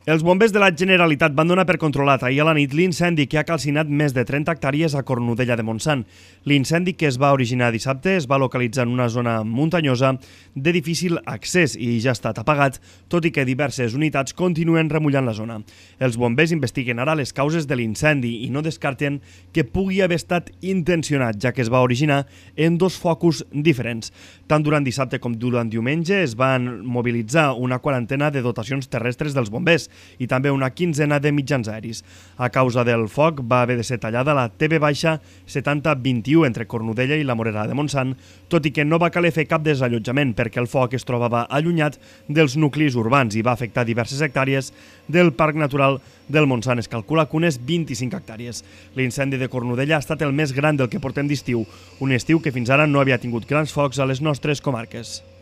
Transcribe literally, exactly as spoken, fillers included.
Els bombers de la Generalitat van donar per controlat ahir a la nit l'incendi que ha calcinat més de trenta hectàrees a Cornudella de Montsant. L'incendi, que es va originar dissabte, es va localitzar en una zona muntanyosa de difícil accés i ja ha estat apagat, tot i que diverses unitats continuen remullant la zona. Els bombers investiguen ara les causes de l'incendi i no descarten que pugui haver estat intencionat, ja que es va originar en dos focus diferents. Tant durant dissabte com durant diumenge es van mobilitzar una quarantena de dotacions terrestres dels bombers i també una quinzena de mitjans aeris. A causa del foc va haver de ser tallada la T V setanta vint i u entre Cornudella i la Morera de Montsant, tot i que no va caler fer cap desallotjament perquè el foc es trobava allunyat dels nuclis urbans i va afectar diverses hectàrees del Parc Natural del Montsant. Es calcula que unes vint-i-cinc hectàrees. L'incendi de Cornudella ha estat el més gran del que portem d'estiu, un estiu que fins ara no havia tingut grans focs a les nostres comarques.